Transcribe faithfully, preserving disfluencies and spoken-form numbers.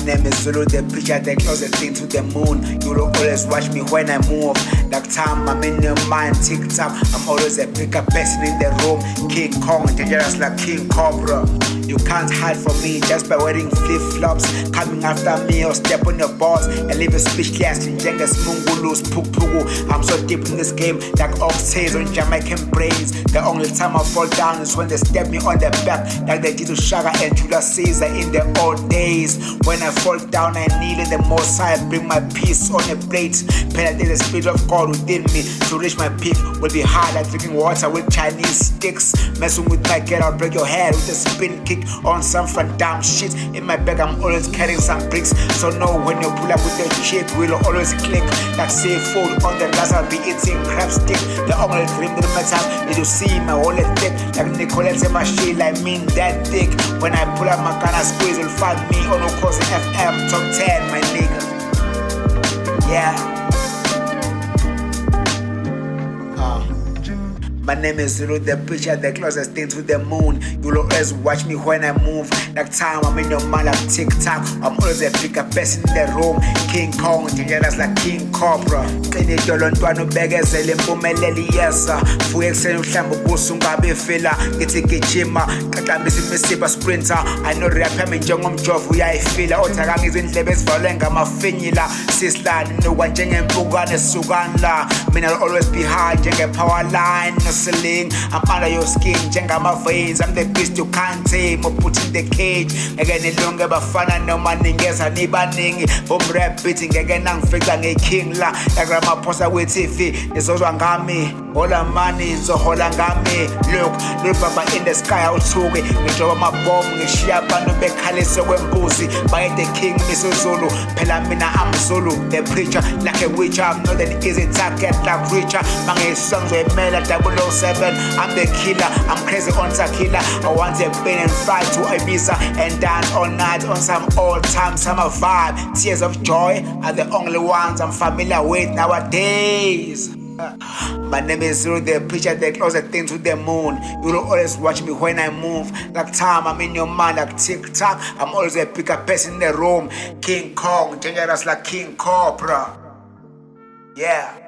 name is Zulu, the preacher, the closest thing to the moon. You will always watch me when I move. Like time, I'm in your mind, tick tock. I'm always a bigger person in the room. King Kong, dangerous like King Cobra. You can't hide from me just by wearing flip-flops. Coming after me or step on your balls and leave a speechless in Jenga's Mungulus Puku. I'm so deep in this game like Oxtails on Jamaican brains. The only time I fall down is when they step me on the back like they did to Shaka and Julius Caesar in the old days. When I fall down I kneel in the most high, bring my peace on a plate. Penetrate the spirit of God within me. To reach my peak will be hard like drinking water with Chinese sticks. Messing with my kid, I'll break your head with a spin kick on some Van Damme shit. In my bag I'm always carrying some bricks, so know when you pull up with the chip we'll always click. Like seafood on the glass I'll be eating crab stick. The only dream that my time is to see my wallet thick. Like Nicolette and my shit, I mean that thick. When I pull up my gun I squeeze, you'll find me on the course F M top ten, my nigga. Yeah. My name is Zulu, the preacher, the closest thing to the moon. You'll always watch me when I move. Like time, I'm in your mind like TikTok. I'm always a bigger person in the room. King Kong, dangerous like King Cobra. Clean it all on Tuano Begazeli, Pumeleli, yes. Fuexen, Flambo Busunga, Befila, Getiki Chima, Katamisi Messiba Sprinter. I know Rapam in Jongom Joff, we I feel. Otarang is in Lebes Valenga, Mafinila, Sislan, no one Jeng and Pugana, Suganla. Men I'll always be high, Jeng power line. Ceiling. I'm under your skin, jenga my veins. I'm the beast you can't tame or put in the cage. Again, no longer bafana no money, guess I need banning. From rap beating again, I'm fixing a king la. Like grandma posa with T V. It's also angami. All the money, so hold angami. Look, look papa in the sky, I'll show it. We drop my bomb, we share bando be kale so when boozy. By the king, Miss Zulu. Pelamina, I'm Zulu, the preacher, like a witch. I'm not an easy target, like preacher. My songs were made at double seven, I'm the killer, I'm crazy on tequila. I want a pain and fight to Ibiza and dance all night on some old time summer vibe. Tears of joy are the only ones I'm familiar with nowadays. My name is Zulu, the preacher, the closest thing to the moon. You'll always watch me when I move. Like time, I'm in your mind like TikTok. I'm always a bigger person in the room. King Kong, dangerous like King Cobra. Yeah.